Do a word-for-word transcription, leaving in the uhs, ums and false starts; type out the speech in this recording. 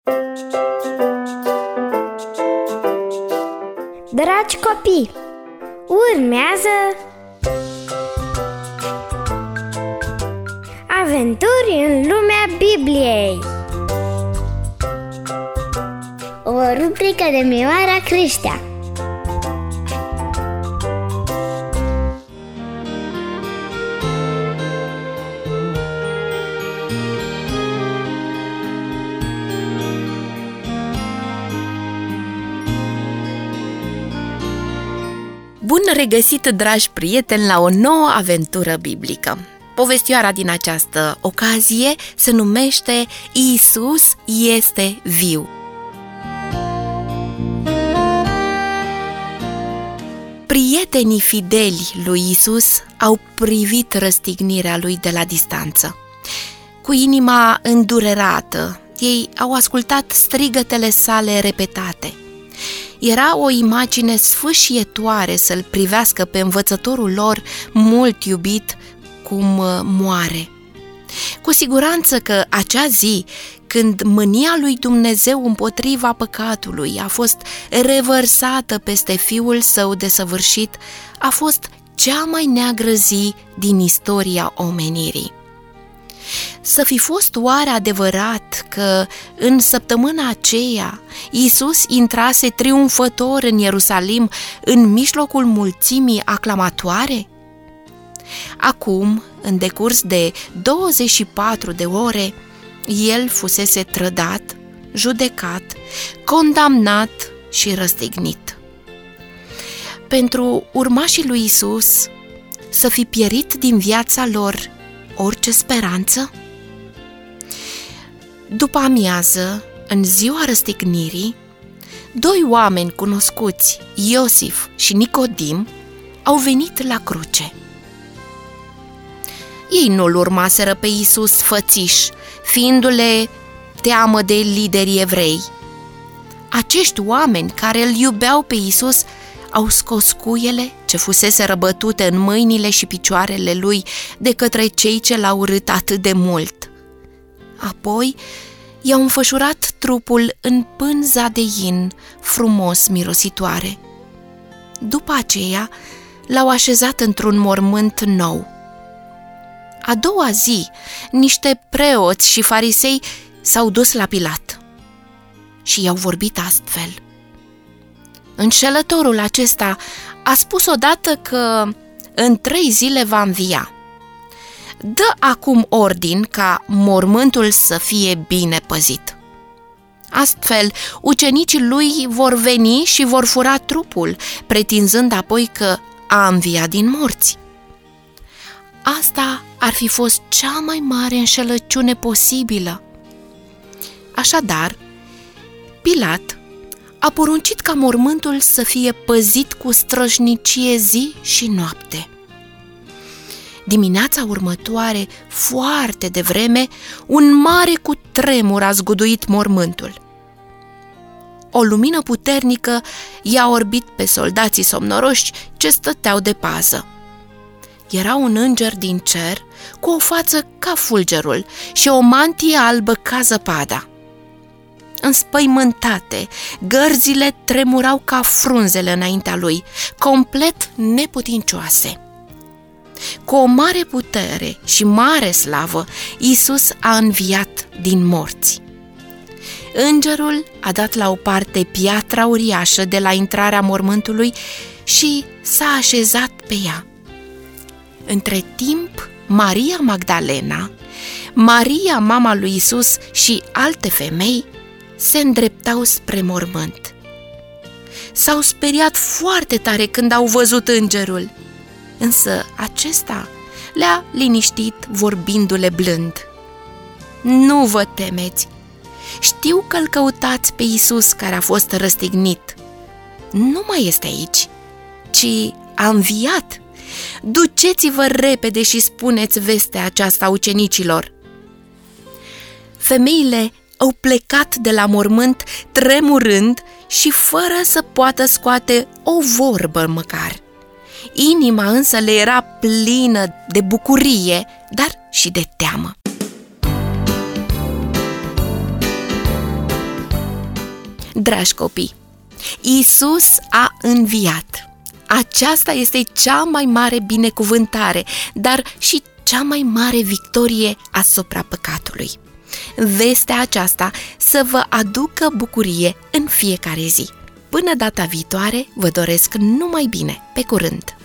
Dragi copii, urmează Aventuri în lumea Bibliei, o rubrică de Mioara Creștea. Bun regăsit, dragi prieteni, la o nouă aventură biblică. Povestioara din această ocazie se numește Iisus este viu. Prietenii fideli lui Iisus au privit răstignirea lui de la distanță. Cu inima îndurerată, ei au ascultat strigătele sale repetate. Era o imagine sfâșietoare să-l privească pe învățătorul lor mult iubit cum moare. Cu siguranță că acea zi, când mânia lui Dumnezeu împotriva păcatului a fost revărsată peste Fiul Său desăvârșit, a fost cea mai neagră zi din istoria omenirii. Să fi fost oare adevărat că în săptămâna aceea Iisus intrase triumfător în Ierusalim în mijlocul mulțimii aclamatoare? Acum, în decurs de douăzeci și patru de ore, el fusese trădat, judecat, condamnat și răstignit. Pentru urmașii lui Iisus să fi pierit din viața lor orice speranță? După amiază, în ziua răstignirii, doi oameni cunoscuți, Iosif și Nicodim, au venit la cruce. Ei nu-l urmaseră pe Iisus fățiș, fiindu-le teamă de liderii evrei. Acești oameni care îl iubeau pe Iisus au scos cuiele ce fusese răbătute în mâinile și picioarele lui de către cei ce l-au urât atât de mult. Apoi i-au înfășurat trupul în pânza de in frumos mirositoare. După aceea l-au așezat într-un mormânt nou. A doua zi, niște preoți și farisei s-au dus la Pilat și i-au vorbit astfel: înșelătorul acesta a spus odată că în trei zile va învia. Dă acum ordin ca mormântul să fie bine păzit. Astfel, ucenicii lui vor veni și vor fura trupul, pretinzând apoi că a înviat din morți. Asta ar fi fost cea mai mare înșelăciune posibilă. Așadar, Pilat a poruncit ca mormântul să fie păzit cu strășnicie zi și noapte. Dimineața următoare, foarte devreme, un mare cutremur a zguduit mormântul. O lumină puternică i-a orbit pe soldații somnoroși ce stăteau de pază. Era un înger din cer cu o față ca fulgerul și o mantie albă ca zăpada. Înspăimântate, gărzile tremurau ca frunzele înaintea lui, complet neputincioase. Cu o mare putere și mare slavă, Iisus a înviat din morți. Îngerul a dat la o parte piatra uriașă de la intrarea mormântului și s-a așezat pe ea. Între timp, Maria Magdalena, Maria, mama lui Iisus și alte femei se îndreptau spre mormânt. S-au speriat foarte tare când au văzut îngerul, însă acesta le-a liniștit vorbindu-le blând: nu vă temeți, știu că-l căutați pe Iisus care a fost răstignit. Nu mai este aici, ci a înviat. Duceți-vă repede și spuneți vestea aceasta ucenicilor. Femeile au plecat de la mormânt tremurând și fără să poată scoate o vorbă măcar. Inima însă le era plină de bucurie, dar și de teamă. Dragi copii, Iisus a înviat. Aceasta este cea mai mare binecuvântare, dar și cea mai mare victorie asupra păcatului. Vestea aceasta să vă aducă bucurie în fiecare zi. Până data viitoare, vă doresc numai bine. Pe curând!